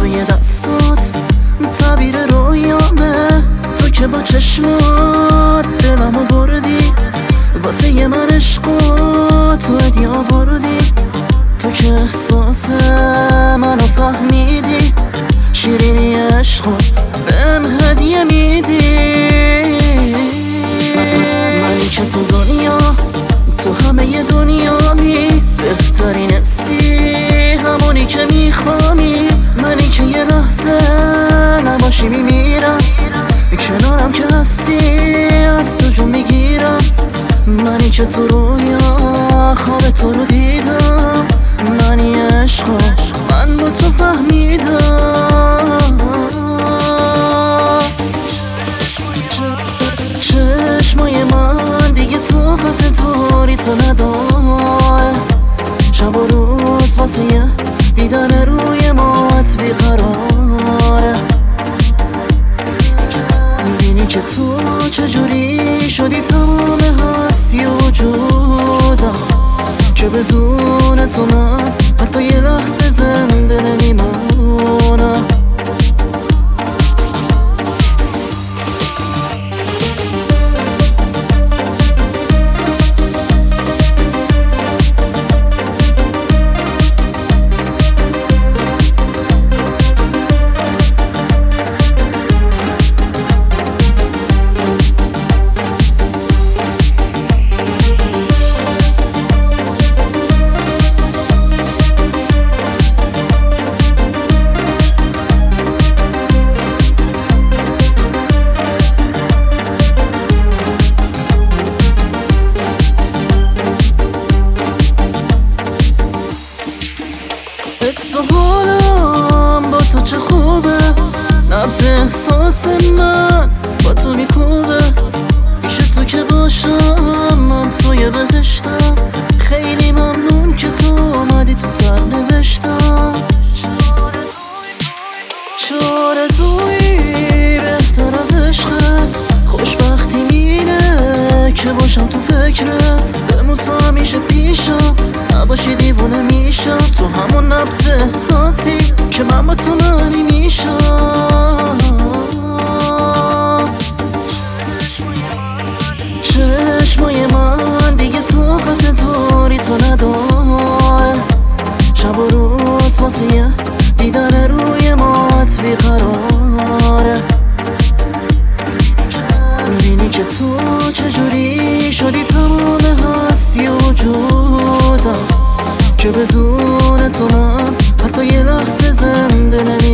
روی دستات تعبیر رویامه، تو که با چشمات دلمو بردی، واسه من عشقات تو هدیه آوردی، تو که احساس منو فهمیدی، شیرینی عشقو بهم هدیه میدی. منی که تو دنیا، تو همه دنیامی، بهترین حسی همونی که میخوامی، منی که یه لحظه نباشی میمیرم، کنارم که هستی از تو جون میگیرم، منی که تو رویا خواب تو رو دیدم، منی عشقا من با تو فهمیدم. چشمای من دیگه طاقت دوری تو نداره، شب و روز واسه یه دیدن روی مات بیقراره، میبینی که تو چجوری شدی تمام هستی وجودم، که بدون تو من حتی یه لحظه زنده نمیمونم. حس و حالم با تو چه خوبه، نبض احساس من با تو میکوبه، پیش تو که باشم من توی بهشتم، خیلی ممنون که تو اومدی تو سرنوشتم. چه آرزویی بهتر از عشقت، خوشبختی مینه که باشم تو فکرت، بمون تو همیشه پیشم، نباشی دیوونه میشم، تو همون نبض احساسی که من با تو معنی میشم. چشمای من دیگه طاقت دوری تو نداره، شب و روز واسه یه دیدن روی مات بیقراره، میبینی که تو چجوری شدی تمام هستی وجودم، که بدون تو من حتی یه لحظه زنده نمیمونم.